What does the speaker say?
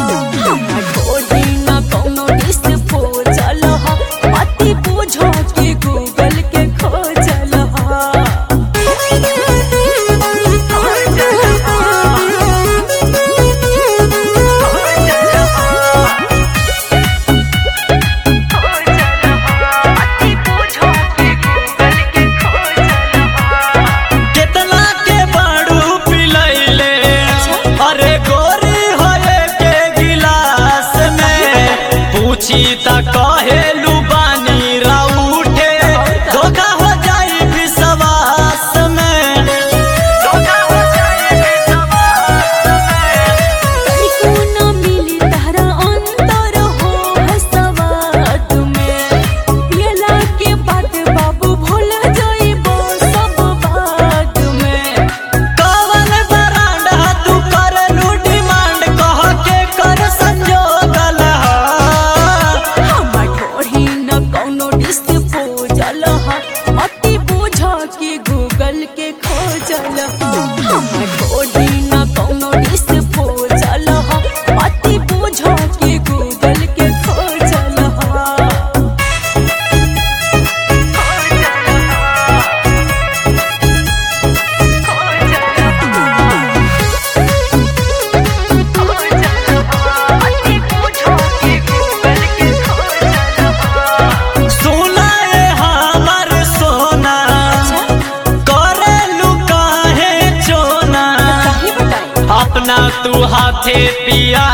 सीता कहेलू बानी राउठे धोखा हो जाई विश्वास में, धोखा हो जाई विश्वास में। को न मिली तारा अंतर हो हसवाद में, पियला के बाद बाबू भूल जाइबो सब बात में। कवन बरांडा तू करलू डिमांड कह के कर संजोगल पूजल अति बुझ के गूगल के खोजल ढोढ़ी न कौनो डिस पूजल अति बुझ के गूगल के खोजल। अपना तू हाथे पिया